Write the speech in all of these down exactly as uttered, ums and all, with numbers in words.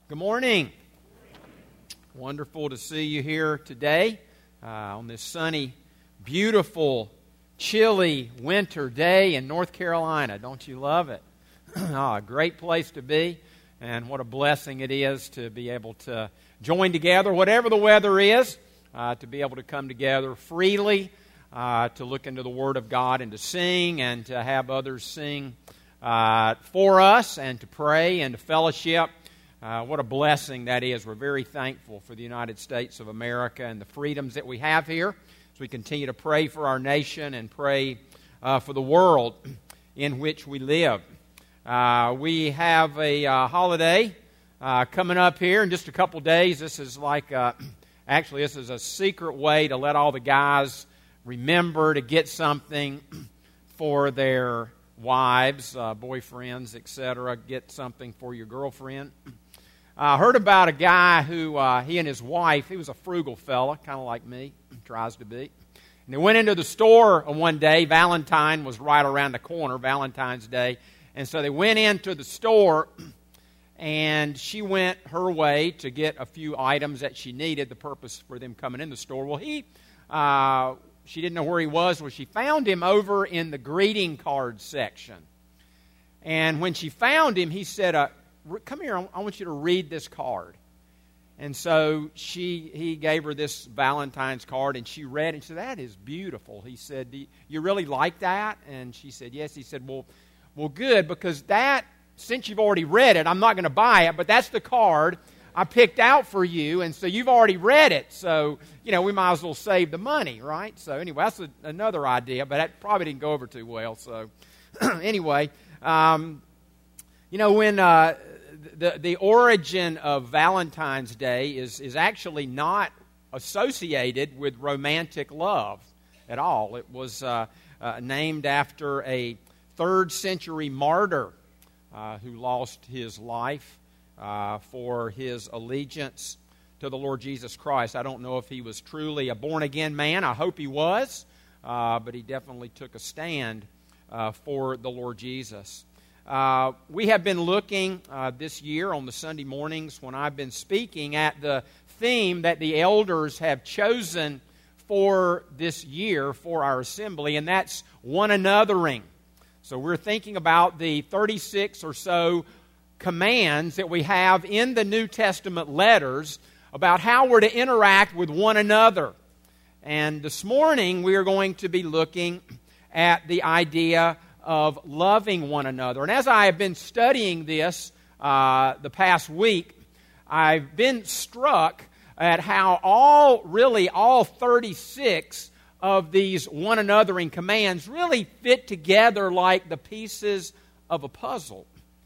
Good morning. Wonderful to see you here today uh, on this sunny, beautiful, chilly winter day in North Carolina. Don't you love it? oh, a great place to be, and what a blessing it is to be able to join together, whatever the weather is, uh, to be able to come together freely, uh, to look into the Word of God and to sing and to have others sing uh, for us and to pray and to fellowship. Uh, what a blessing that is. We're very thankful for the United States of America and the freedoms that we have here as we continue to pray for our nation and pray uh, for the world in which we live. Uh, we have a uh, holiday uh, coming up here in just a couple days. This is like, uh, actually, this is a secret way to let all the guys remember to get something for their wives, uh, boyfriends, et cetera. Get something for your girlfriend. I uh, heard about a guy who, uh, he and his wife, he was a frugal fella, kind of like me, tries to be. And they went into the store one day. Valentine was right around the corner, Valentine's Day. And so they went into the store, and she went her way to get a few items that she needed, the purpose for them coming in the store. Well, he, uh, she didn't know where he was. Well, she found him over in the greeting card section. And when she found him, he said, uh, come here, I want you to read this card. And so she, he gave her this Valentine's card, and she read it, and she said, that is beautiful. He said, do you really like that? And she said, yes. He said, well, well, good, because that, since you've already read it, I'm not going to buy it, but that's the card I picked out for you, and so you've already read it, so, you know, we might as well save the money, right? So anyway, that's a, another idea, but that probably didn't go over too well, so anyway, um, you know, when... Uh, The, the origin of Valentine's Day is, is actually not associated with romantic love at all. It was uh, uh, named after a third century martyr uh, who lost his life uh, for his allegiance to the Lord Jesus Christ. I don't know if he was truly a born-again man. I hope he was, uh, but he definitely took a stand uh, for the Lord Jesus. Uh, we have been looking uh, this year on the Sunday mornings when I've been speaking at the theme that the elders have chosen for this year for our assembly, and that's one anothering. So we're thinking about the thirty-six or so commands that we have in the New Testament letters about how we're to interact with one another. And this morning we are going to be looking at the idea of loving one another. And as I have been studying this uh, the past week, I've been struck at how all, really all thirty-six of these one anothering commands really fit together like the pieces of a puzzle.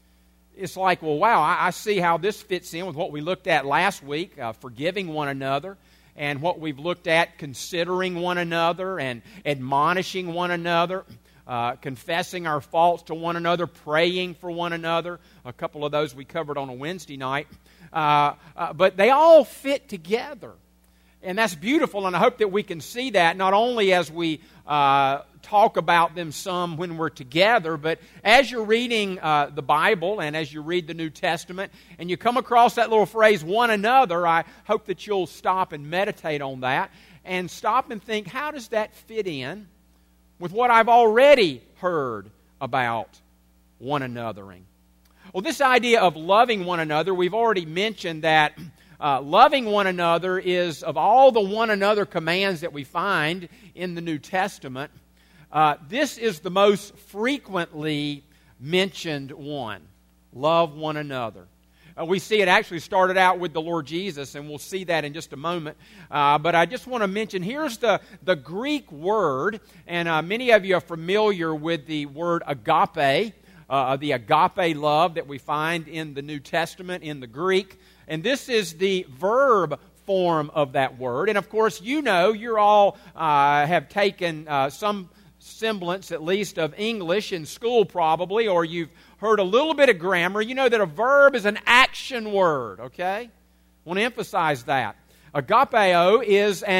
It's like, well, wow, I, I see how this fits in with what we looked at last week, uh, forgiving one another, and what we've looked at, considering one another and admonishing one another. Uh, confessing our faults to one another, praying for one another. A couple of those we covered on a Wednesday night. Uh, uh, but they all fit together. And that's beautiful, and I hope that we can see that not only as we uh, talk about them some when we're together, but as you're reading uh, the Bible and as you read the New Testament and you come across that little phrase, one another, I hope that you'll stop and meditate on that and stop and think, how does that fit in with what I've already heard about one anothering? Well, this idea of loving one another, we've already mentioned that uh, loving one another is, of all the one another commands that we find in the New Testament, uh, this is the most frequently mentioned one. Love one another. Uh, we see it actually started out with the Lord Jesus, and we'll see that in just a moment. Uh, but I just want to mention, here's the, the Greek word, and uh, many of you are familiar with the word agape, uh, the agape love that we find in the New Testament in the Greek. And this is the verb form of that word. And of course, you know, you're all uh, have taken uh, some semblance, at least, of English in school probably, or you've heard a little bit of grammar. You know that a verb is an action word, okay? I want to emphasize that. Agapeo is an action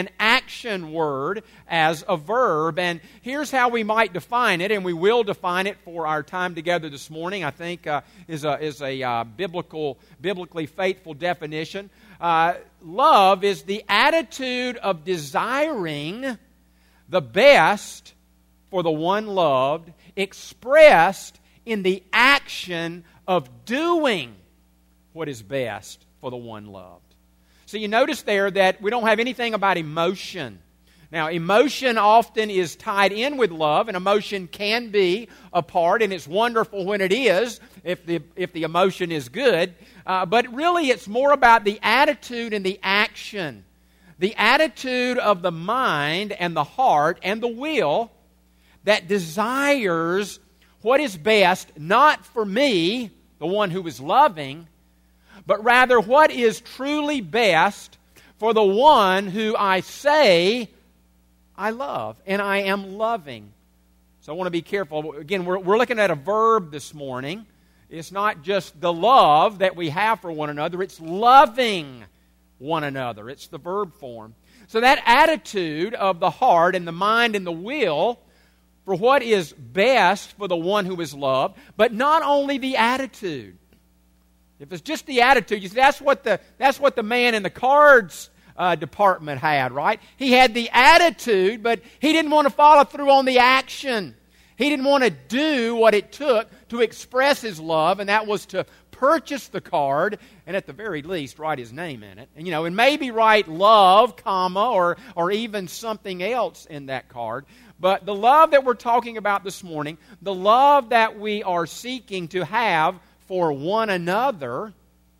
action word as a verb. And here's how we might define it, and we will define it for our time together this morning. I think uh, is a is a uh, biblical, biblically faithful definition. Uh, love is the attitude of desiring the best for the one loved, expressed in the action of doing what is best for the one loved. So you notice there that we don't have anything about emotion. Now, emotion often is tied in with love, and emotion can be a part, and it's wonderful when it is, if the, if the emotion is good. Uh, but really, it's more about the attitude and the action. The attitude of the mind and the heart and the will that desires what is best, not for me, the one who is loving, but rather what is truly best for the one who I say I love and I am loving. So I want to be careful. Again, we're, we're looking at a verb this morning. It's not just the love that we have for one another, it's loving one another. It's the verb form. So that attitude of the heart and the mind and the will for what is best for the one who is loved, but not only the attitude. If it's just the attitude, you see, that's what the that's what the man in the cards uh, department had, right? He had the attitude, but he didn't want to follow through on the action. He didn't want to do what it took to express his love, and that was to purchase the card and at the very least write his name in it. And you know, and maybe write love, comma, or or even something else in that card. But the love that we're talking about this morning, the love that we are seeking to have for one another,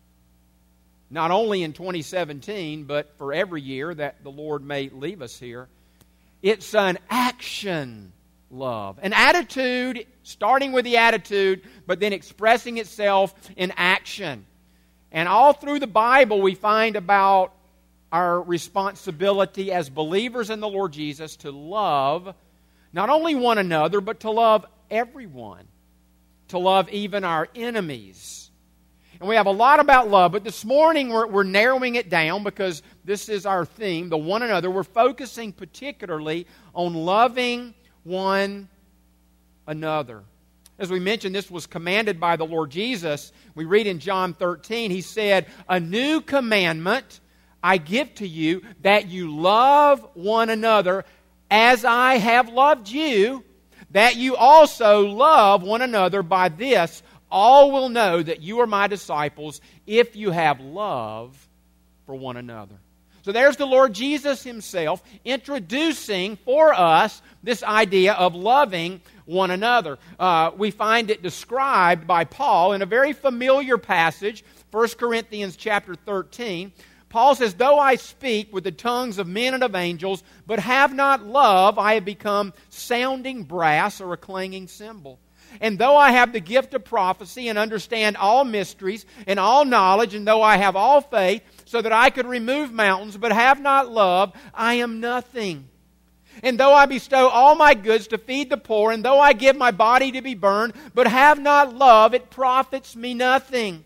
not only in twenty seventeen, but for every year that the Lord may leave us here, it's an action love. An attitude, starting with the attitude, but then expressing itself in action. And all through the Bible we find about our responsibility as believers in the Lord Jesus to love not only one another, but to love everyone. To love even our enemies. And we have a lot about love, but this morning we're, we're narrowing it down because this is our theme, the one another. We're focusing particularly on loving one another. As we mentioned, this was commanded by the Lord Jesus. We read in John thirteen, He said, "A new commandment I give to you, that you love one another as I have loved you, that you also love one another. By this all will know that you are my disciples, if you have love for one another." So there's the Lord Jesus Himself introducing for us this idea of loving one another. Uh, we find it described by Paul in a very familiar passage, First Corinthians chapter thirteen. Paul says, "Though I speak with the tongues of men and of angels, but have not love, I have become sounding brass or a clanging cymbal. And though I have the gift of prophecy and understand all mysteries and all knowledge, and though I have all faith, so that I could remove mountains, but have not love, I am nothing. And though I bestow all my goods to feed the poor, and though I give my body to be burned, but have not love, it profits me nothing.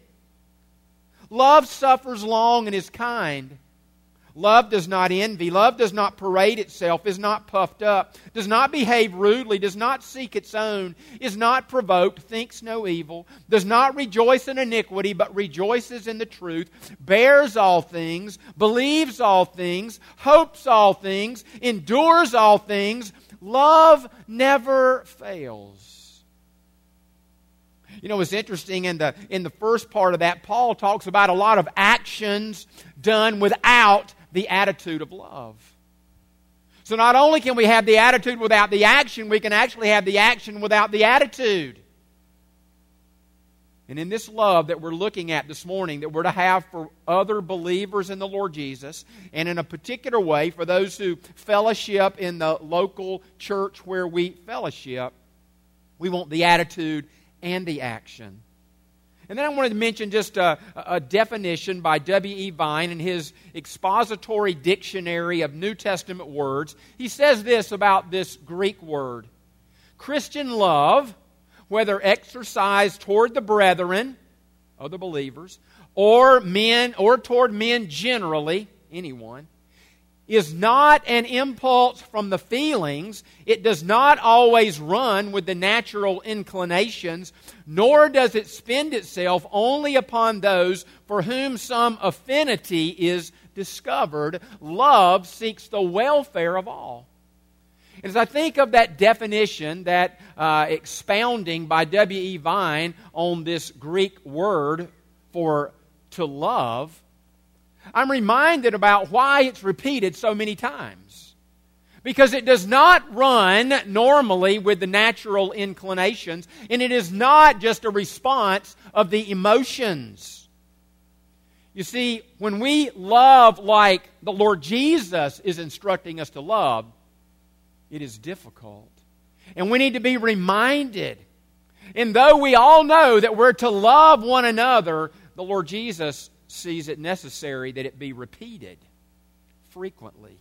Love suffers long and is kind. Love does not envy. Love does not parade itself, is not puffed up, does not behave rudely, does not seek its own, is not provoked, thinks no evil, does not rejoice in iniquity, but rejoices in the truth, bears all things, believes all things, hopes all things, endures all things. Love never fails." You know, it's interesting, in the, in the first part of that, Paul talks about a lot of actions done without the attitude of love. So not only can we have the attitude without the action, we can actually have the action without the attitude. And in this love that we're looking at this morning, that we're to have for other believers in the Lord Jesus, and in a particular way for those who fellowship in the local church where we fellowship, we want the attitude and the action. And then I wanted to mention just a, a definition by W E Vine in his expository dictionary of New Testament words. He says this about this Greek word: Christian love, whether exercised toward the brethren, other believers, or men, or toward men generally, anyone, is not an impulse from the feelings. It does not always run with the natural inclinations, nor does it spend itself only upon those for whom some affinity is discovered. Love seeks the welfare of all. As I think of that definition, that uh, expounding by W E Vine on this Greek word for to love, I'm reminded about why it's repeated so many times. Because it does not run normally with the natural inclinations, and it is not just a response of the emotions. You see, when we love like the Lord Jesus is instructing us to love, it is difficult. And we need to be reminded. And though we all know that we're to love one another, the Lord Jesus sees it necessary that it be repeated frequently.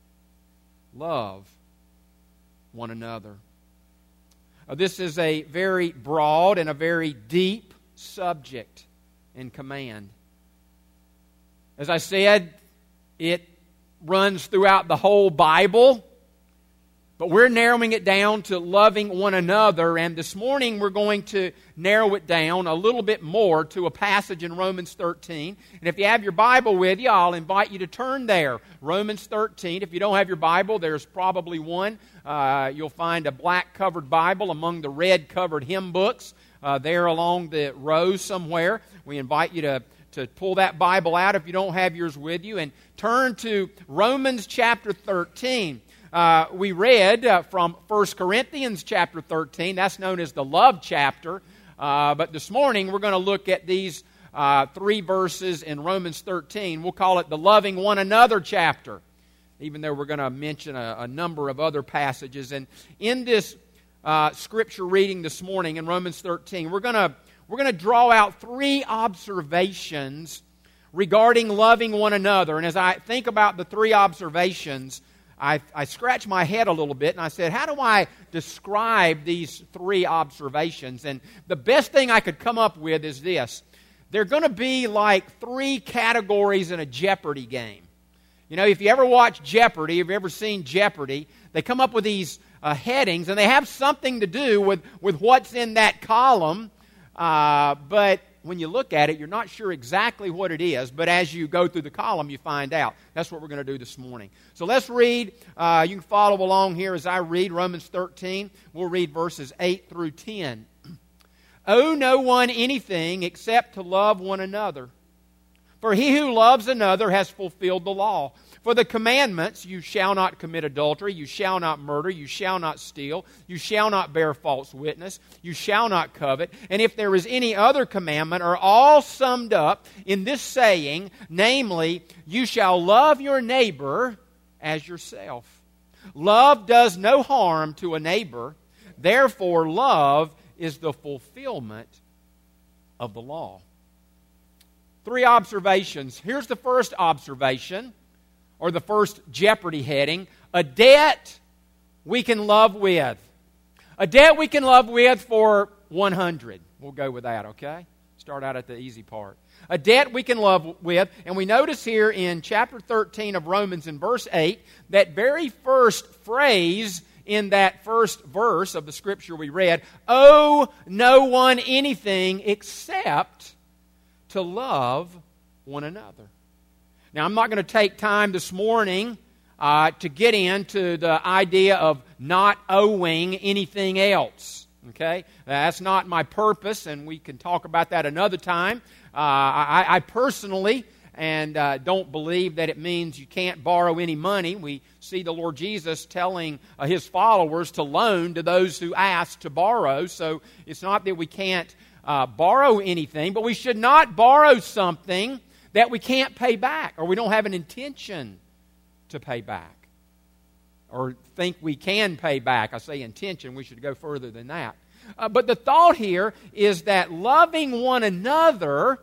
Love one another. Uh, this is a very broad and a very deep subject and command. As I said, it runs throughout the whole Bible. But we're narrowing it down to loving one another, and this morning we're going to narrow it down a little bit more to a passage in Romans thirteen. And if you have your Bible with you, I'll invite you to turn there. Romans thirteen. If you don't have your Bible, there's probably one. Uh, you'll find a black-covered Bible among the red-covered hymn books uh, there along the row somewhere. We invite you to, to pull that Bible out if you don't have yours with you, and turn to Romans chapter thirteen. Uh, we read uh, from First Corinthians chapter thirteen. That's known as the love chapter. Uh, but this morning we're going to look at these uh, three verses in Romans thirteen. We'll call it the loving one another chapter, even though we're going to mention a, a number of other passages. And in this uh, scripture reading this morning in Romans thirteen, we're going to we're going to draw out three observations regarding loving one another. And as I think about the three observations, I, I scratched my head a little bit and I said, how do I describe these three observations? And the best thing I could come up with is this. They're going to be like three categories in a Jeopardy game. You know, if you ever watch Jeopardy, if you've ever seen Jeopardy, they come up with these uh, headings and they have something to do with, with what's in that column. Uh, but when you look at it, you're not sure exactly what it is, but as you go through the column, you find out. That's what we're going to do this morning. So let's read. Uh, you can follow along here as I read Romans thirteen. We'll read verses eight through ten. Owe no one anything except to love one another. For he who loves another has fulfilled the law. For the commandments, you shall not commit adultery, you shall not murder, you shall not steal, you shall not bear false witness, you shall not covet, and if there is any other commandment, are all summed up in this saying, namely, you shall love your neighbor as yourself. Love does no harm to a neighbor, therefore love is the fulfillment of the law. Three observations. Here's the first observation, or the first Jeopardy heading. A debt we can love with. A debt we can love with for one hundred. We'll go with that, okay? Start out at the easy part. A debt we can love with. And we notice here in chapter thirteen of Romans in verse eight, that very first phrase in that first verse of the scripture we read, owe no one anything except to love one another. Now, I'm not going to take time this morning uh, to get into the idea of not owing anything else. Okay? That's not my purpose, and we can talk about that another time. Uh, I, I personally and uh, don't believe that it means you can't borrow any money. We see the Lord Jesus telling uh, His followers to loan to those who ask to borrow. So it's not that we can't uh, borrow anything, but we should not borrow something that we can't pay back, or we don't have an intention to pay back, or think we can pay back. I say intention, we should go further than that. Uh, but the thought here is that loving one another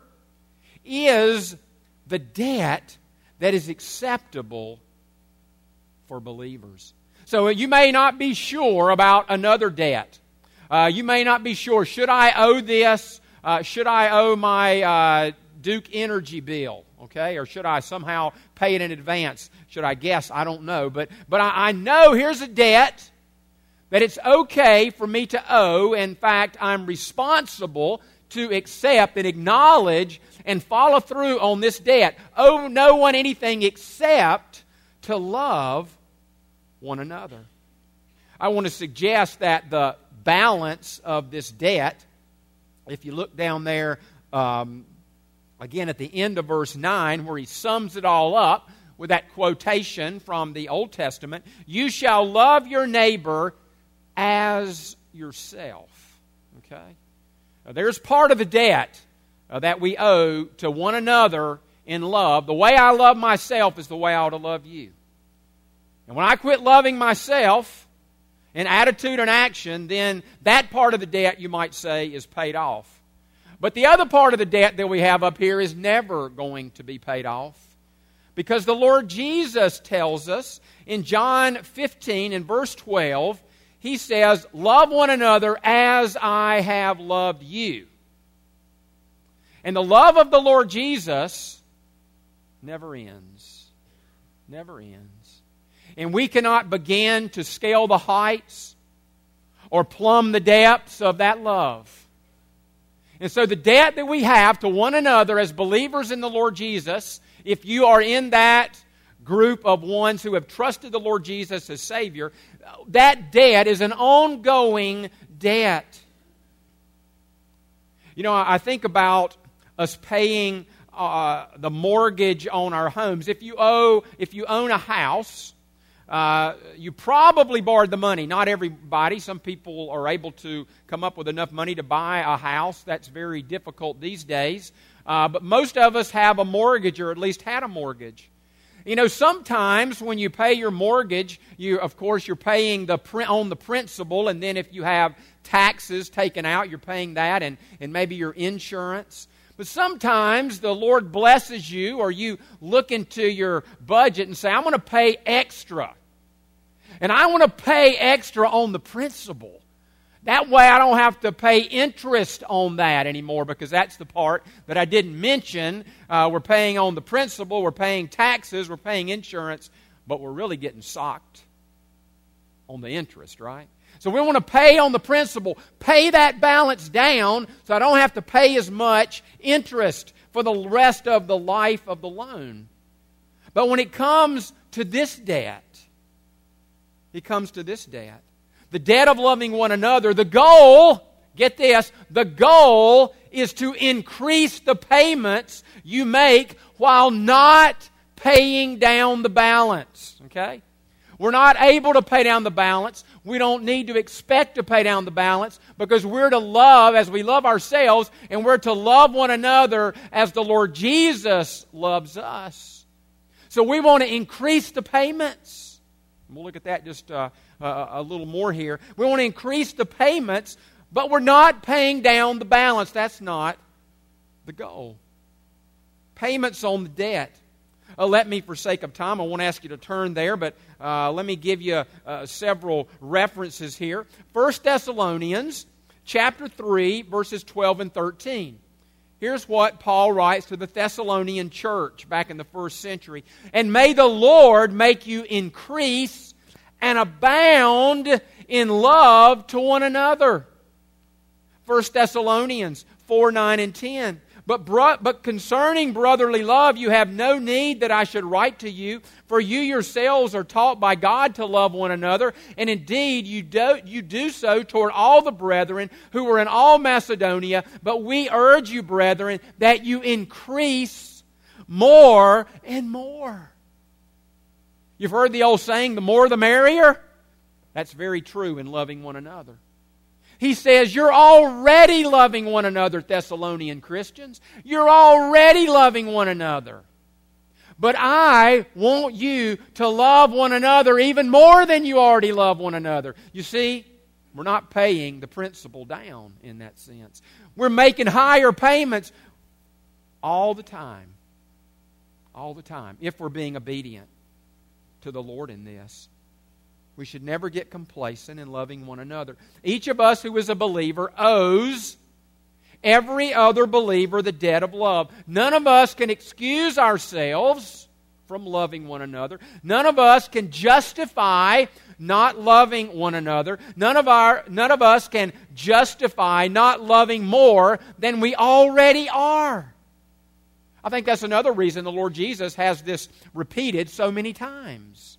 is the debt that is acceptable for believers. So you may not be sure about another debt. Uh, you may not be sure, should I owe this? Uh, should I owe my Uh, Duke Energy bill, okay? Or should I somehow pay it in advance? Should I guess? I don't know. But, but I, I know here's a debt that it's okay for me to owe. In fact, I'm responsible to accept and acknowledge and follow through on this debt. Owe no one anything except to love one another. I want to suggest that the balance of this debt, if you look down there, um, again at the end of verse nine, where he sums it all up with that quotation from the Old Testament, you shall love your neighbor as yourself. Okay? Now, there's part of the debt uh, that we owe to one another in love. The way I love myself is the way I ought to love you. And when I quit loving myself in attitude and action, then that part of the debt, you might say, is paid off. But the other part of the debt that we have up here is never going to be paid off. Because the Lord Jesus tells us in John fifteen and verse twelve, He says, love one another as I have loved you. And the love of the Lord Jesus never ends. Never ends. And we cannot begin to scale the heights or plumb the depths of that love. And so the debt that we have to one another as believers in the Lord Jesus, if you are in that group of ones who have trusted the Lord Jesus as Savior, that debt is an ongoing debt. You know, I think about us paying uh, the mortgage on our homes. If you owe, if you own a house, uh, you probably borrowed the money. Not everybody. Some people are able to come up with enough money to buy a house. That's very difficult these days. Uh, but most of us have a mortgage, or at least had a mortgage. You know, sometimes when you pay your mortgage, you, of course, you're paying the on the principal, and then if you have taxes taken out, you're paying that, and, and maybe your insurance. But sometimes the Lord blesses you, or you look into your budget and say, I'm going to pay extra. And I want to pay extra on the principal. That way I don't have to pay interest on that anymore, because that's the part that I didn't mention. Uh, we're paying on the principal, we're paying taxes, we're paying insurance, but we're really getting socked on the interest, right? So we want to pay on the principal, pay that balance down so I don't have to pay as much interest for the rest of the life of the loan. But when it comes to this debt, it comes to this debt. The debt of loving one another, the goal, get this, the goal is to increase the payments you make while not paying down the balance. Okay? We're not able to pay down the balance. We don't need to expect to pay down the balance, because we're to love as we love ourselves, and we're to love one another as the Lord Jesus loves us. So we want to increase the payments. We'll look at that just uh, uh, a little more here. We want to increase the payments, but we're not paying down the balance. That's not the goal. Payments on the debt. Uh, let me, for sake of time, I won't ask you to turn there, but uh, let me give you uh, several references here. First Thessalonians chapter three, verses twelve and thirteen. Here's what Paul writes to the Thessalonian church back in the first century. And may the Lord make you increase and abound in love to one another. First Thessalonians four, nine, and ten. But, bro- but concerning brotherly love, you have no need that I should write to you, for you yourselves are taught by God to love one another, and indeed you do, you do so toward all the brethren who are in all Macedonia. But we urge you, brethren, that you increase more and more. You've heard the old saying, the more the merrier? That's very true in loving one another. He says, you're already loving one another, Thessalonian Christians. You're already loving one another. But I want you to love one another even more than you already love one another. You see, we're not paying the principal down in that sense. We're making higher payments all the time. All the time, if we're being obedient to the Lord in this. We should never get complacent in loving one another. Each of us who is a believer owes every other believer the debt of love. None of us can excuse ourselves from loving one another. None of us can justify not loving one another. None of our none of us can justify not loving more than we already are. I think that's another reason the Lord Jesus has this repeated so many times.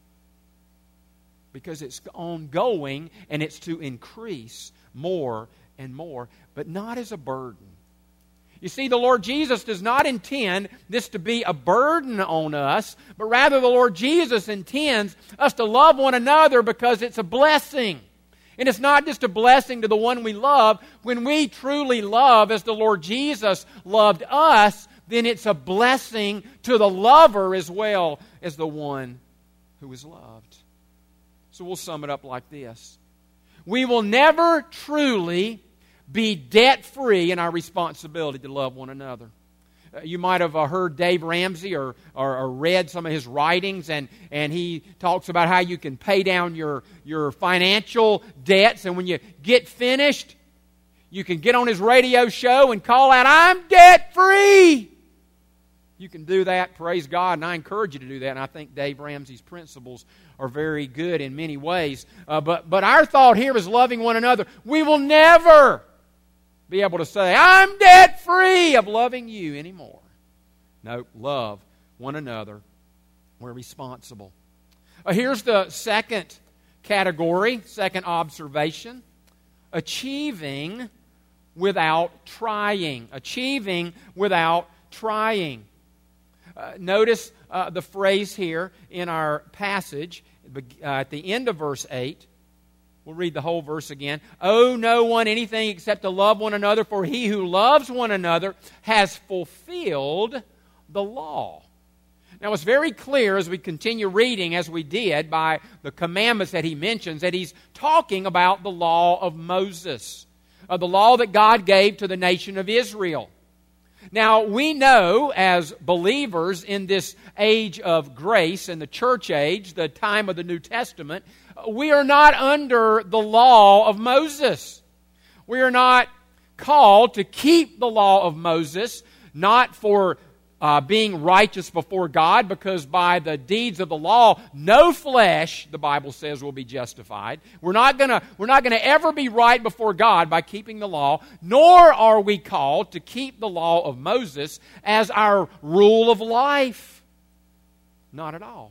Because it's ongoing and it's to increase more and more, but not as a burden. You see, the Lord Jesus does not intend this to be a burden on us, but rather the Lord Jesus intends us to love one another because it's a blessing. And it's not just a blessing to the one we love. When we truly love as the Lord Jesus loved us, then it's a blessing to the lover as well as the one who is loved. So we'll sum it up like this. We will never truly be debt-free in our responsibility to love one another. Uh, you might have uh, heard Dave Ramsey or, or, or read some of his writings, and, and he talks about how you can pay down your, your financial debts, and when you get finished, you can get on his radio show and call out, "I'm debt-free!" You can do that, praise God, and I encourage you to do that, and I think Dave Ramsey's principles are very good in many ways. Uh, but, but our thought here is loving one another. We will never be able to say, "I'm debt-free of loving you anymore." No, love one another. We're responsible. Uh, here's the second category, second observation. Achieving without trying. Achieving without trying. Uh, notice uh, the phrase here in our passage uh, at the end of verse eight. We'll read the whole verse again. "Owe no one anything except to love one another, for he who loves one another has fulfilled the law." Now it's very clear as we continue reading, as we did, by the commandments that he mentions, that he's talking about the law of Moses, uh, the law that God gave to the nation of Israel. Now, we know as believers in this age of grace, in the church age, the time of the New Testament, we are not under the law of Moses. We are not called to keep the law of Moses, not for uh, being righteous before God, because by the deeds of the law, no flesh, the Bible says, will be justified. We're not gonna, we're not gonna ever be right before God by keeping the law, nor are we called to keep the law of Moses as our rule of life. Not at all.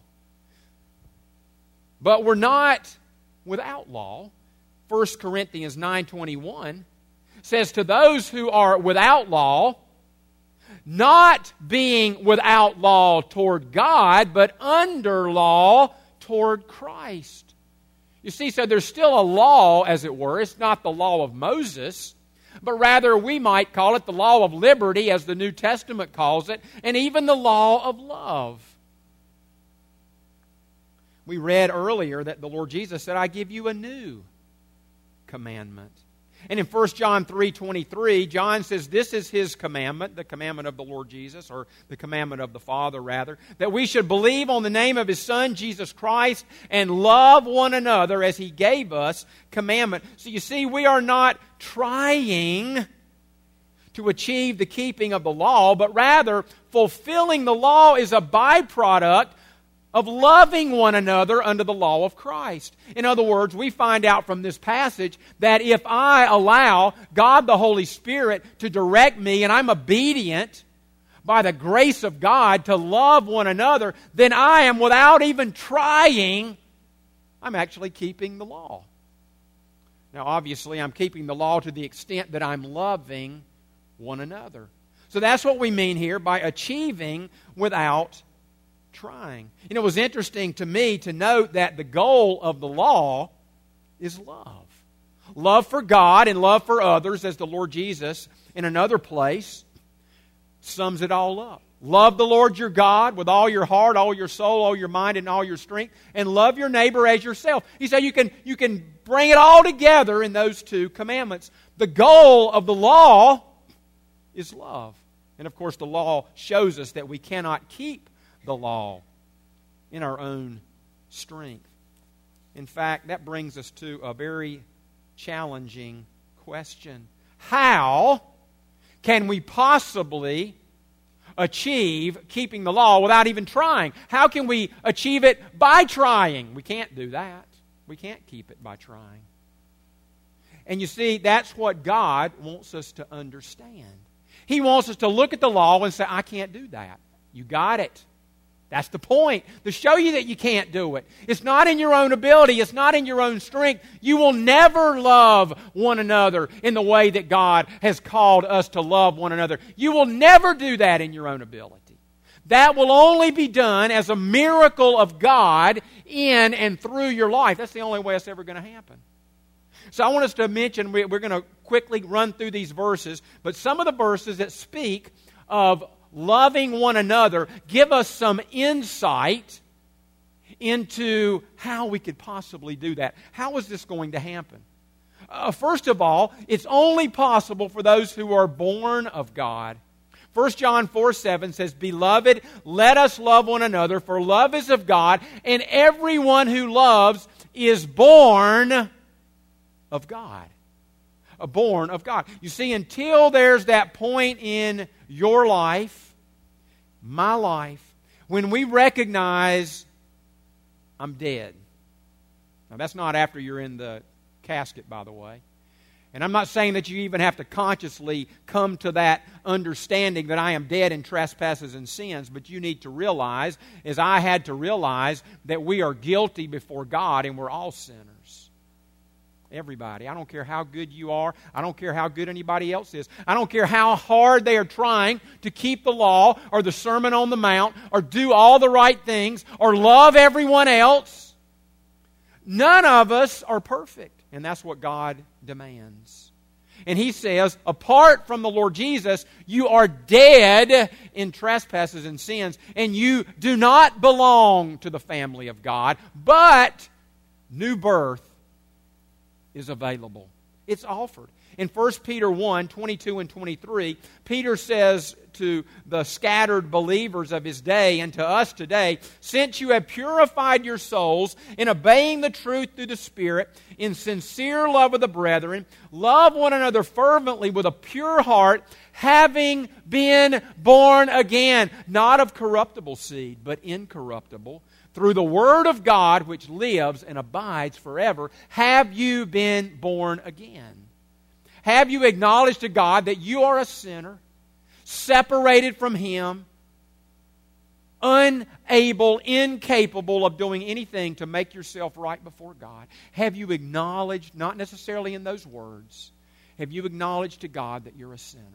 But we're not without law. First Corinthians nine twenty-one says, "To those who are without law, not being without law toward God, but under law toward Christ." You see, so there's still a law, as it were. It's not the law of Moses, but rather we might call it the law of liberty, as the New Testament calls it, and even the law of love. We read earlier that the Lord Jesus said, "I give you a new commandment." And in First John three twenty-three, John says this is His commandment, the commandment of the Lord Jesus, or the commandment of the Father, rather, that we should believe on the name of His Son, Jesus Christ, and love one another as He gave us commandment. So you see, we are not trying to achieve the keeping of the law, but rather fulfilling the law is a byproduct of loving one another under the law of Christ. In other words, we find out from this passage that if I allow God the Holy Spirit to direct me and I'm obedient by the grace of God to love one another, then I am, without even trying, I'm actually keeping the law. Now, obviously, I'm keeping the law to the extent that I'm loving one another. So that's what we mean here by achieving without trying. You know, it was interesting to me to note that the goal of the law is love. Love for God and love for others, as the Lord Jesus, in another place, sums it all up. Love the Lord your God with all your heart, all your soul, all your mind, and all your strength, and love your neighbor as yourself. He said you can, you can bring it all together in those two commandments. The goal of the law is love. And of course, the law shows us that we cannot keep the law in our own strength. In fact, that brings us to a very challenging question. How can we possibly achieve keeping the law without even trying? How can we achieve it by trying? We can't do that. We can't keep it by trying. And you see, that's what God wants us to understand. He wants us to look at the law and say, I can't do that. You got it. That's the point, to show you that you can't do it. It's not in your own ability. It's not in your own strength. You will never love one another in the way that God has called us to love one another. You will never do that in your own ability. That will only be done as a miracle of God in and through your life. That's the only way it's ever going to happen. So I want us to mention, we're going to quickly run through these verses, but some of the verses that speak of loving one another give us some insight into how we could possibly do that. How is this going to happen? Uh, first of all, it's only possible for those who are born of God. First John four seven says, Beloved, let us love one another, for love is of God, and everyone who loves is born of God. Uh, born of God. You see, until there's that point in your life, my life, when we recognize I'm dead. Now, that's not after you're in the casket, by the way. And I'm not saying that you even have to consciously come to that understanding that I am dead in trespasses and sins, but you need to realize, as I had to realize, that we are guilty before God and we're all sinners. Everybody. I don't care how good you are. I don't care how good anybody else is. I don't care how hard they are trying to keep the law or the Sermon on the Mount or do all the right things or love everyone else. None of us are perfect. And that's what God demands. And He says, apart from the Lord Jesus, you are dead in trespasses and sins, and you do not belong to the family of God, but new birth is available. It's offered. In First Peter one, twenty-two and twenty-three, Peter says to the scattered believers of his day and to us today, since you have purified your souls in obeying the truth through the Spirit, in sincere love of the brethren, love one another fervently with a pure heart, having been born again, not of corruptible seed, but incorruptible, through the Word of God which lives and abides forever. Have you been born again? Have you acknowledged to God that you are a sinner, separated from Him, unable, incapable of doing anything to make yourself right before God? Have you acknowledged, not necessarily in those words, have you acknowledged to God that you're a sinner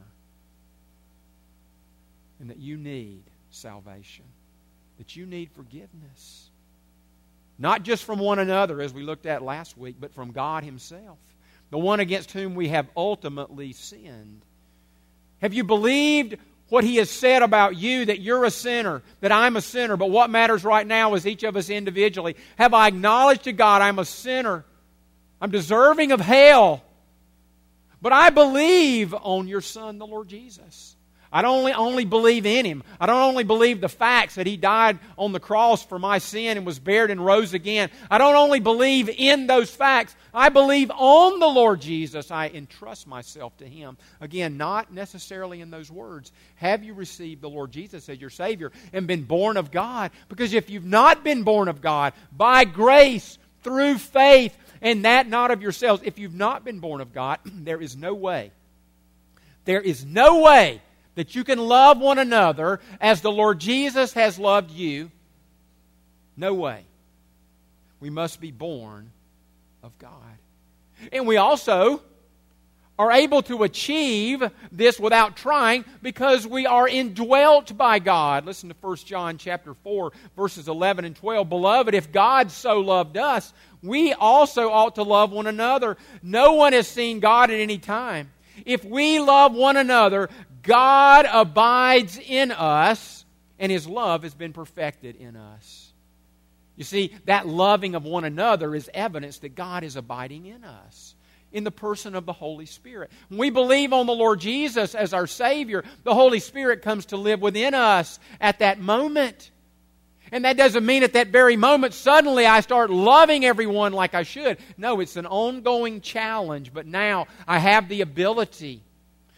and that you need salvation? That you need forgiveness. Not just from one another, as we looked at last week, but from God Himself, the one against whom we have ultimately sinned. Have you believed what He has said about you, that you're a sinner, that I'm a sinner, but what matters right now is each of us individually? Have I acknowledged to God I'm a sinner? I'm deserving of hell, but I believe on your Son, the Lord Jesus. I don't only, only believe in Him. I don't only believe the facts that He died on the cross for my sin and was buried and rose again. I don't only believe in those facts. I believe on the Lord Jesus. I entrust myself to Him. Again, not necessarily in those words. Have you received the Lord Jesus as your Savior and been born of God? Because if you've not been born of God, by grace, through faith, and that not of yourselves, if you've not been born of God, there is no way. There is no way that you can love one another as the Lord Jesus has loved you. No way. We must be born of God. And we also are able to achieve this without trying because we are indwelt by God. Listen to First John chapter four, verses eleven and twelve. Beloved, if God so loved us, we also ought to love one another. No one has seen God at any time. If we love one another, God abides in us, and His love has been perfected in us. You see, that loving of one another is evidence that God is abiding in us, in the person of the Holy Spirit. When we believe on the Lord Jesus as our Savior, the Holy Spirit comes to live within us at that moment. And that doesn't mean at that very moment suddenly I start loving everyone like I should. No, it's an ongoing challenge, but now I have the ability,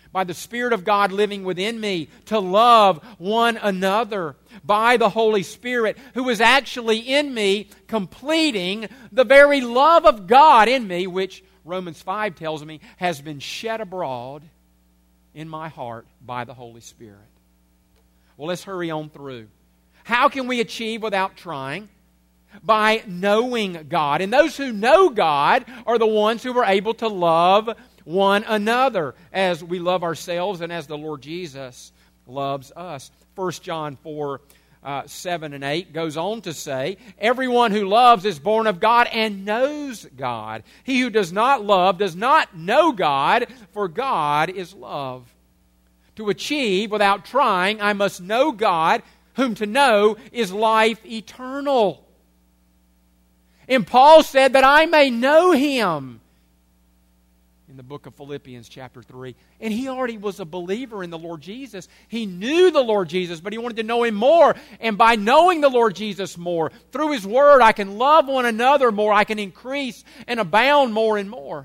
by the Spirit of God living within me, to love one another by the Holy Spirit, who is actually in me, completing the very love of God in me, which Romans five tells me has been shed abroad in my heart by the Holy Spirit. Well, let's hurry on through. How can we achieve without trying? By knowing God. And those who know God are the ones who are able to love one another as we love ourselves and as the Lord Jesus loves us. First John four, uh, seven and eight goes on to say, everyone who loves is born of God and knows God. He who does not love does not know God, for God is love. To achieve without trying, I must know God, whom to know is life eternal. And Paul said that I may know Him in the book of Philippians chapter three. And he already was a believer in the Lord Jesus. He knew the Lord Jesus, but he wanted to know Him more. And by knowing the Lord Jesus more, through His Word, I can love one another more. I can increase and abound more and more.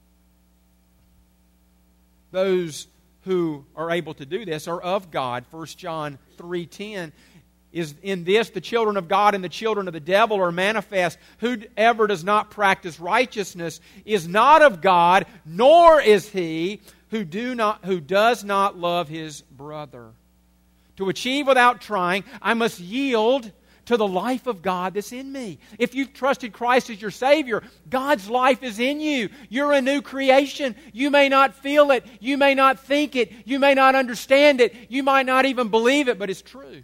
Those who are able to do this are of God. First John three ten is, in this the children of God and the children of the devil are manifest. Whoever does not practice righteousness is not of God, nor is he who do not who does not love his brother. To achieve without trying, I must yield to the life of God that's in me. If you've trusted Christ as your Savior, God's life is in you. You're a new creation. You may not feel it. You may not think it. You may not understand it. You might not even believe it, but it's true.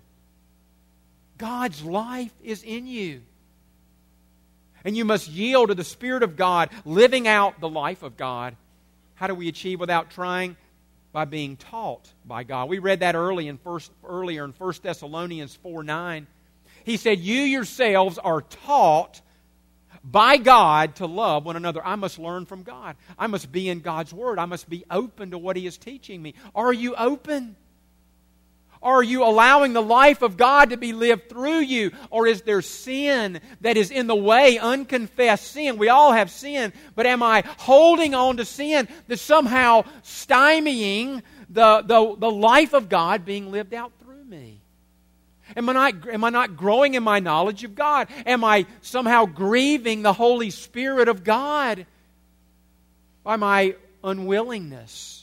God's life is in you. And you must yield to the Spirit of God, living out the life of God. How do we achieve without trying? By being taught by God. We read that early in first, earlier in First Thessalonians four nine. He said, you yourselves are taught by God to love one another. I must learn from God. I must be in God's Word. I must be open to what He is teaching me. Are you open? Are you allowing the life of God to be lived through you? Or is there sin that is in the way, unconfessed sin? We all have sin, but am I holding on to sin that's somehow stymieing the, the, the life of God being lived out through me? Am I not, am I not growing in my knowledge of God? Am I somehow grieving the Holy Spirit of God by my unwillingness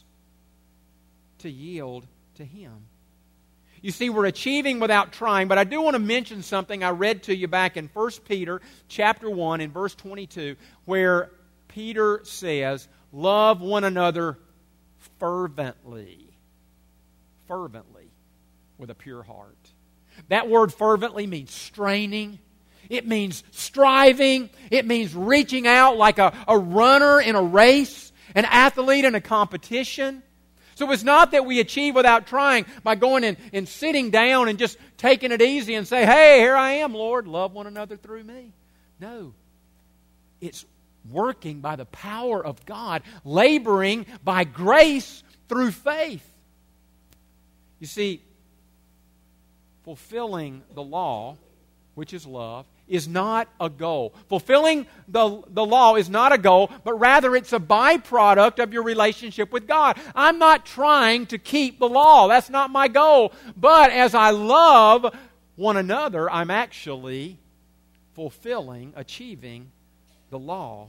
to yield to Him? You see, we're achieving without trying, but I do want to mention something I read to you back in First Peter chapter one in verse twenty-two, where Peter says, love one another fervently. Fervently, with a pure heart. That word fervently means straining. It means striving. It means reaching out like a, a runner in a race, an athlete in a competition. So it's not that we achieve without trying by going and, and sitting down and just taking it easy and say, hey, here I am, Lord, love one another through me. No. It's working by the power of God, laboring by grace through faith. You see, fulfilling the law, which is love, is not a goal. Fulfilling the, the law is not a goal, but rather it's a byproduct of your relationship with God. I'm not trying to keep the law. That's not my goal. But as I love one another, I'm actually fulfilling, achieving the law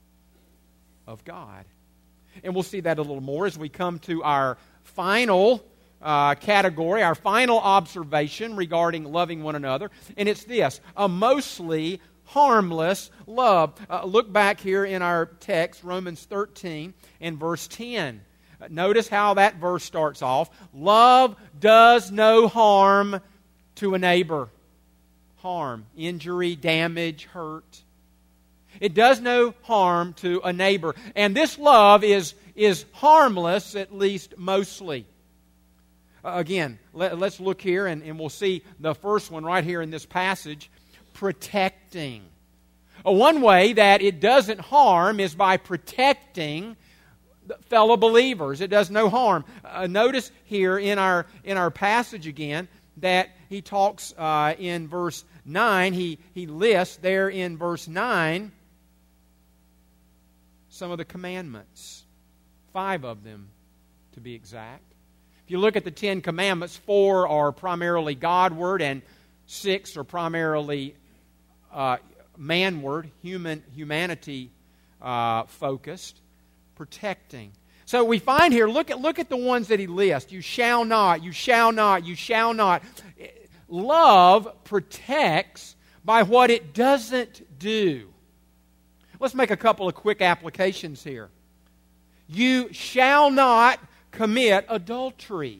of God. And we'll see that a little more as we come to our final Uh, category, our final observation regarding loving one another, and it's this: a mostly harmless love. Uh, look back here in our text, Romans thirteen and verse ten. Uh, notice how that verse starts off. Love does no harm to a neighbor. Harm, injury, damage, hurt. It does no harm to a neighbor. And this love is, is harmless, at least mostly. Again, let, let's look here and, and we'll see the first one right here in this passage, protecting. Uh, one way that it doesn't harm is by protecting fellow believers. It does no harm. Uh, notice here in our in our passage again that he talks uh, in verse nine, he, he lists there in verse nine some of the commandments, five of them to be exact. If you look at the Ten Commandments, four are primarily Godward and six are primarily uh, manward, human, humanity uh, focused, protecting. So we find here, look at, look at the ones that he lists. You shall not, you shall not, you shall not. Love protects by what it doesn't do. Let's make a couple of quick applications here. You shall not commit adultery.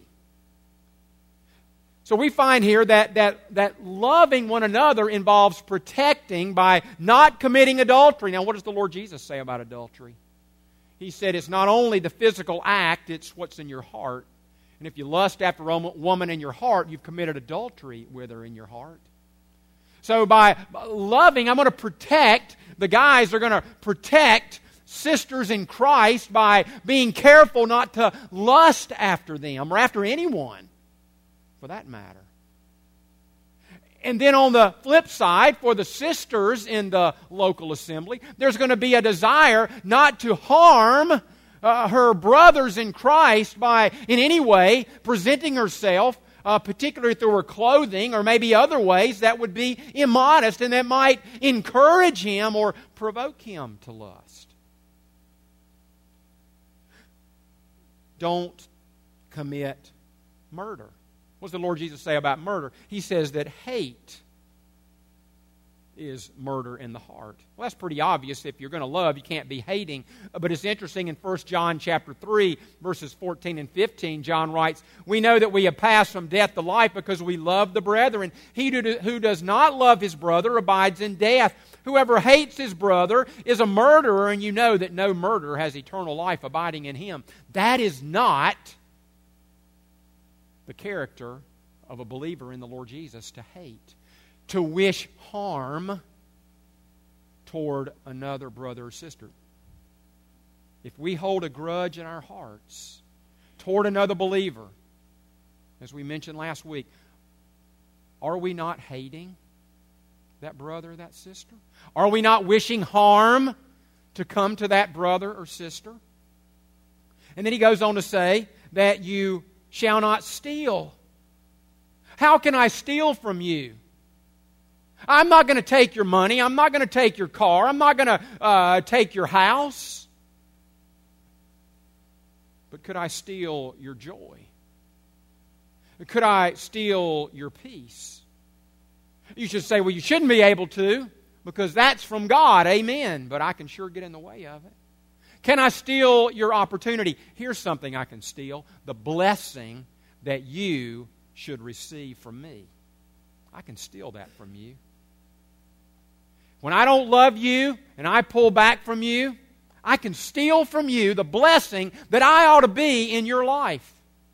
So we find here that, that, that loving one another involves protecting by not committing adultery. Now, what does the Lord Jesus say about adultery? He said it's not only the physical act, it's what's in your heart. And if you lust after a woman in your heart, you've committed adultery with her in your heart. So by loving, I'm going to protect, the guys are going to protect sisters in Christ by being careful not to lust after them or after anyone, for that matter. And then on the flip side, for the sisters in the local assembly, there's going to be a desire not to harm uh, her brothers in Christ by, in any way, presenting herself, uh, particularly through her clothing or maybe other ways that would be immodest and that might encourage him or provoke him to lust. Don't commit murder. What does the Lord Jesus say about murder? He says that hate is murder in the heart. Well, that's pretty obvious. If you're going to love, you can't be hating. But it's interesting in First John chapter three, verses fourteen and fifteen, John writes, "We know that we have passed from death to life because we love the brethren. He who does not love his brother abides in death. Whoever hates his brother is a murderer, and you know that no murderer has eternal life abiding in him." That is not the character of a believer in the Lord Jesus, to hate, to wish harm toward another brother or sister. If we hold a grudge in our hearts toward another believer, as we mentioned last week, are we not hating that brother or that sister? Are we not wishing harm to come to that brother or sister? And then he goes on to say that you shall not steal. How can I steal from you? I'm not going to take your money. I'm not going to take your car. I'm not going to uh, take your house. But could I steal your joy? Could I steal your peace? You should say, well, you shouldn't be able to, because that's from God. Amen. But I can sure get in the way of it. Can I steal your opportunity? Here's something I can steal: the blessing that you should receive from me. I can steal that from you. When I don't love you and I pull back from you, I can steal from you the blessing that I ought to be in your life.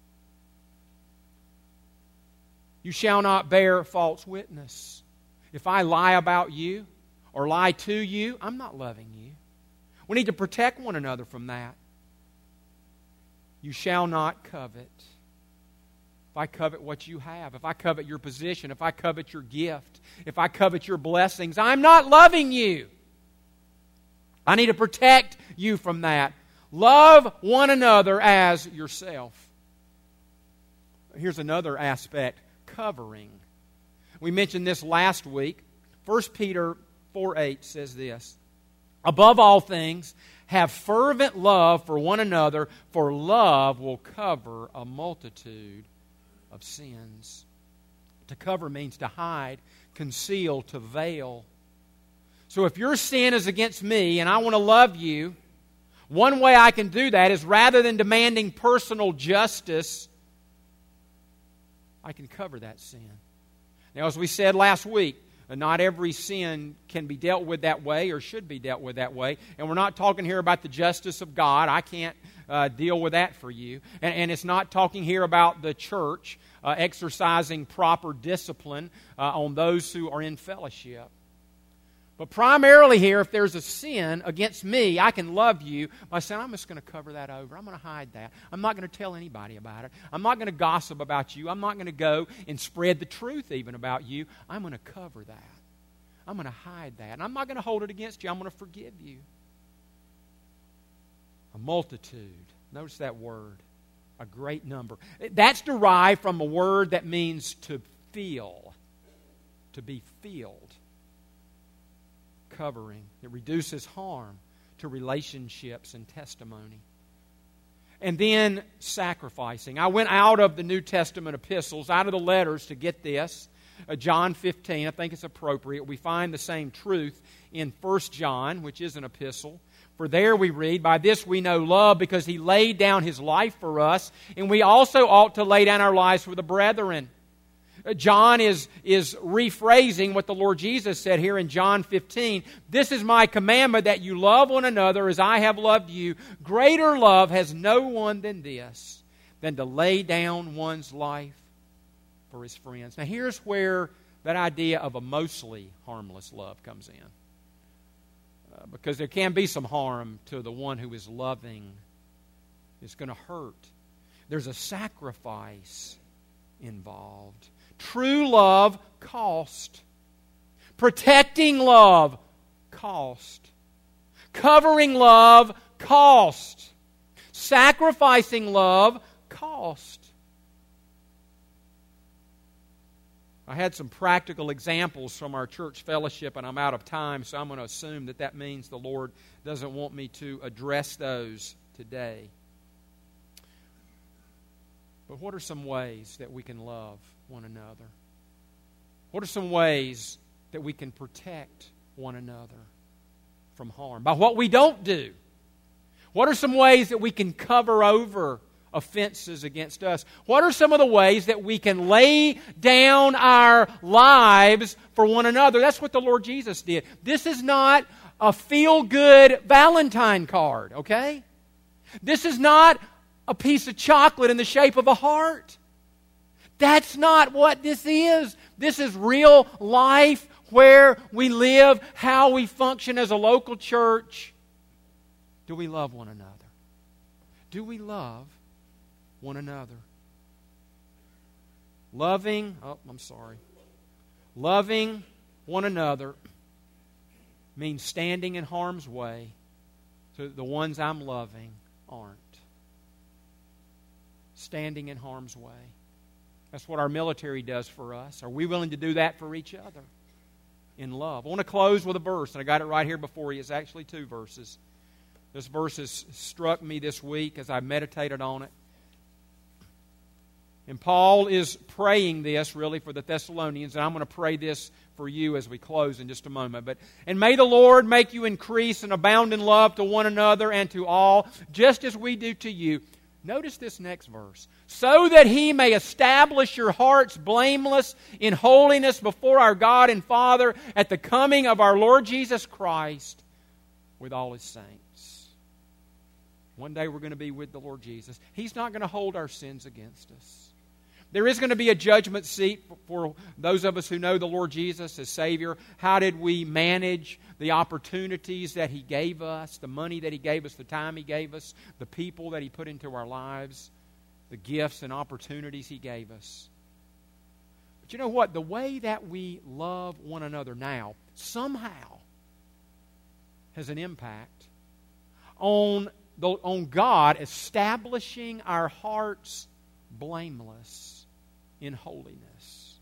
You shall not bear false witness. If I lie about you or lie to you, I'm not loving you. We need to protect one another from that. You shall not covet. If I covet what you have, if I covet your position, if I covet your gift, if I covet your blessings, I'm not loving you. I need to protect you from that. Love one another as yourself. Here's another aspect: covering. We mentioned this last week. First Peter four eight says this: "Above all things, have fervent love for one another, for love will cover a multitude of sins." To cover means to hide, conceal, to veil. So if your sin is against me and I want to love you, one way I can do that is, rather than demanding personal justice, I can cover that sin. Now, as we said last week, not every sin can be dealt with that way or should be dealt with that way. And we're not talking here about the justice of God. I can't uh, deal with that for you. And, and it's not talking here about the church uh, exercising proper discipline uh, on those who are in fellowship. But primarily here, if there's a sin against me, I can love you by saying, I'm just going to cover that over. I'm going to hide that. I'm not going to tell anybody about it. I'm not going to gossip about you. I'm not going to go and spread the truth even about you. I'm going to cover that. I'm going to hide that. And I'm not going to hold it against you. I'm going to forgive you. A multitude. Notice that word. A great number. That's derived from a word that means to fill. To be filled. Covering. It reduces harm to relationships and testimony. And then sacrificing. I went out of the New Testament epistles, out of the letters to get this. Uh, John fifteen, I think it's appropriate. We find the same truth in First John, which is an epistle. For there we read, by this we know love, because He laid down His life for us, and we also ought to lay down our lives for the brethren. John is, is rephrasing what the Lord Jesus said here in John fifteen. This is my commandment, that you love one another as I have loved you. Greater love has no one than this, than to lay down one's life for his friends. Now here's where that idea of a mostly harmless love comes in. Uh, because there can be some harm to the one who is loving. It's going to hurt. There's a sacrifice involved. True love cost. Protecting love cost. Covering love cost. Sacrificing love cost. I had some practical examples from our church fellowship, and I'm out of time, so I'm going to assume that that means the Lord doesn't want me to address those today. But what are some ways that we can love one another? What are some ways that we can protect one another from harm? By what we don't do. What are some ways that we can cover over offenses against us? What are some of the ways that we can lay down our lives for one another? That's what the Lord Jesus did. This is not a feel-good Valentine card, okay? This is not a piece of chocolate in the shape of a heart. That's not what this is. This is real life, where we live, how we function as a local church. Do we love one another? Do we love one another? Loving, oh, I'm sorry. Loving one another means standing in harm's way so that the ones I'm loving aren't. Standing in harm's way. That's what our military does for us. Are we willing to do that for each other in love? I want to close with a verse, and I got it right here before you. It's actually two verses. This verse has struck me this week as I meditated on it. And Paul is praying this really for the Thessalonians, and I'm going to pray this for you as we close in just a moment. But and may the Lord make you increase and abound in love to one another and to all, just as we do to you. Notice this next verse. So that He may establish your hearts blameless in holiness before our God and Father at the coming of our Lord Jesus Christ with all His saints. One day we're going to be with the Lord Jesus. He's not going to hold our sins against us. There is going to be a judgment seat for those of us who know the Lord Jesus as Savior. How did we manage the opportunities that He gave us, the money that He gave us, the time He gave us, the people that He put into our lives, the gifts and opportunities He gave us? But you know what? The way that we love one another now somehow has an impact on, the, on God establishing our hearts blameless in holiness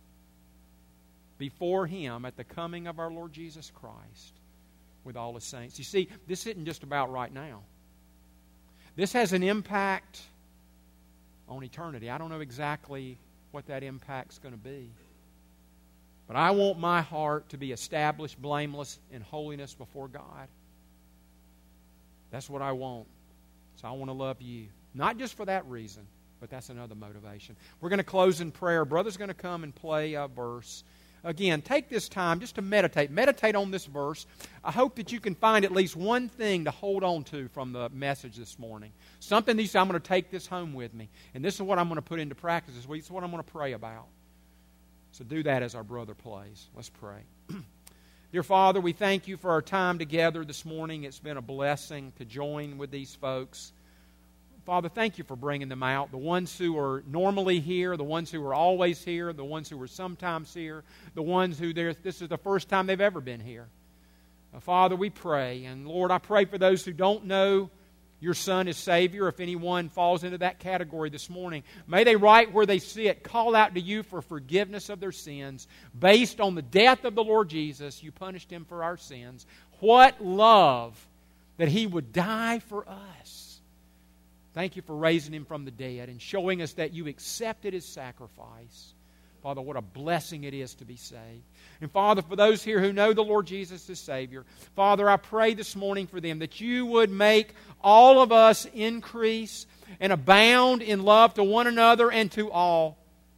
before Him at the coming of our Lord Jesus Christ with all His saints. You see, this isn't just about right now. This has an impact on eternity. I don't know exactly what that impact's going to be. But I want my heart to be established blameless in holiness before God. That's what I want. So I want to love you. Not just for that reason, but that's another motivation. We're going to close in prayer. Brother's going to come and play a verse. Again, take this time just to meditate. Meditate on this verse. I hope that you can find at least one thing to hold on to from the message this morning. Something that you say, I'm going to take this home with me. And this is what I'm going to put into practice this week. This is what I'm going to pray about. So do that as our brother plays. Let's pray. Dear Father, we thank You for our time together this morning. It's been a blessing to join with these folks. Father, thank You for bringing them out. The ones who are normally here, the ones who are always here, the ones who are sometimes here, the ones who this is the first time they've ever been here. Uh, Father, we pray. And Lord, I pray for those who don't know your Son as Savior. If anyone falls into that category this morning, may they, right where they sit, call out to you for forgiveness of their sins based on the death of the Lord Jesus. You punished Him for our sins. What love that He would die for us. Thank you for raising Him from the dead and showing us that you accepted His sacrifice. Father, what a blessing it is to be saved. And Father, for those here who know the Lord Jesus as Savior, Father, I pray this morning for them that you would make all of us increase and abound in love to one another and to all.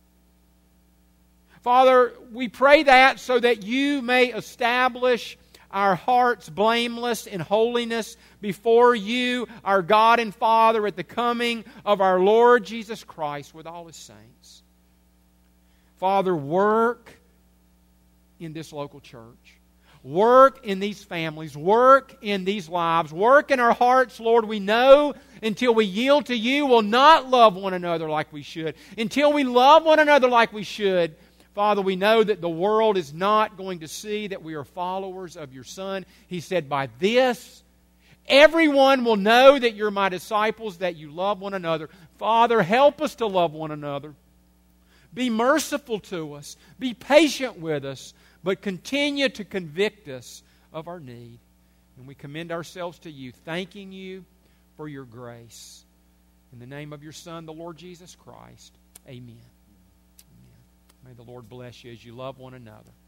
Father, we pray that so that you may establish our hearts blameless in holiness before you, our God and Father, at the coming of our Lord Jesus Christ with all His saints. Father, work in this local church. Work in these families. Work in these lives. Work in our hearts, Lord. We know until we yield to you, we'll not love one another like we should. Until we love one another like we should, Father, we know that the world is not going to see that we are followers of your Son. He said, by this, everyone will know that you're my disciples, that you love one another. Father, help us to love one another. Be merciful to us. Be patient with us. But continue to convict us of our need. And we commend ourselves to you, thanking you for your grace. In the name of your Son, the Lord Jesus Christ. Amen. Amen. May the Lord bless you as you love one another.